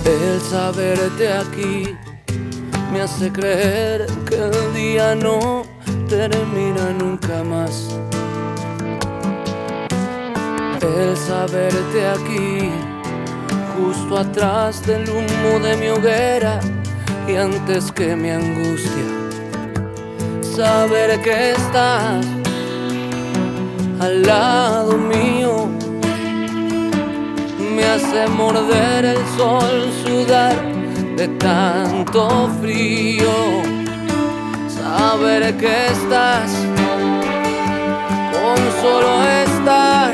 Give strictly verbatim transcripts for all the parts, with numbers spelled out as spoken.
El saberte aquí me hace creer que el día no termina nunca más. El saberte aquí, justo atrás del humo de mi hoguera y antes que mi angustia. Saber que estás al lado mío me hace morder el sol, sudar de tanto frío. Saber que estás, con solo estar,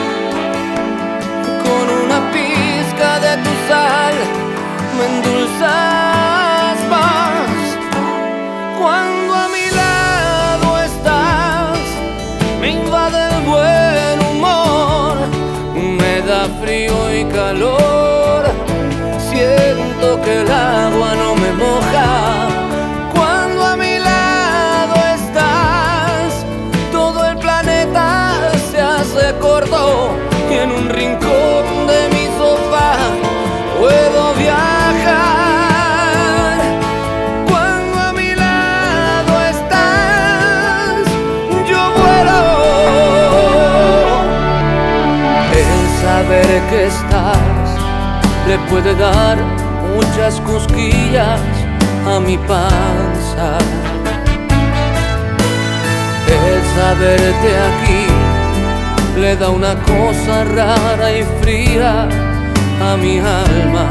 con una pizca de tu sal, me endulzas más. Cuando a mi lado estás, me invade el buen humor, me da frío y calor, siento que el agua no me moja. Cuando a mi lado estás, todo el planeta se hace corto y en un rincón de mi sofá puedo viajar. Cuando a mi lado estás, yo vuelo. El saber que estás le puede dar muchas cosquillas a mi panza. El saberte aquí le da una cosa rara y fría a mi alma.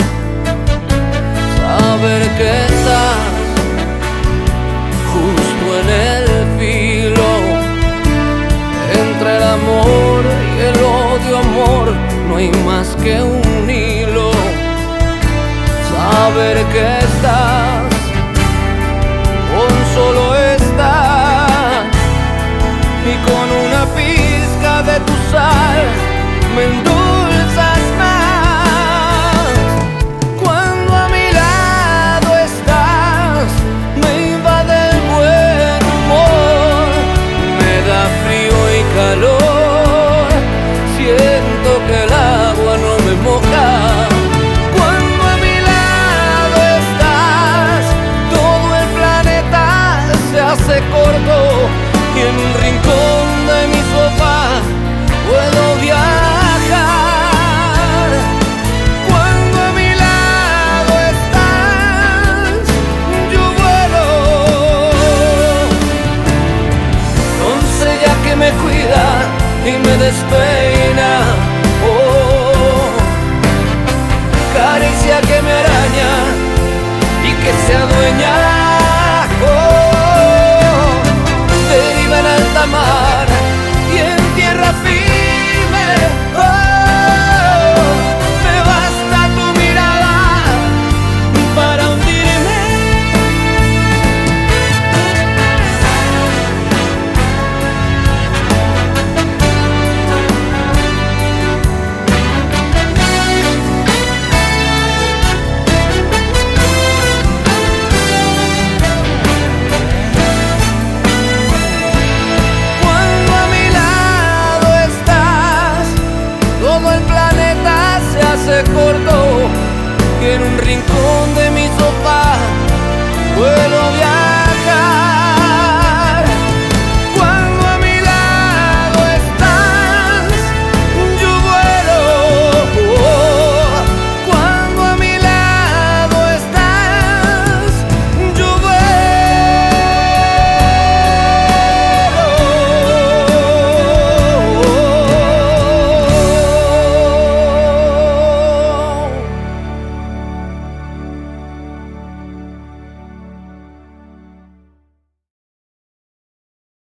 Saber que estás justo en el filo entre el amor y el odio, amor, no hay más que un hilo. Saber que estás, con solo estar y con una pizca de tu sal, me endulzas.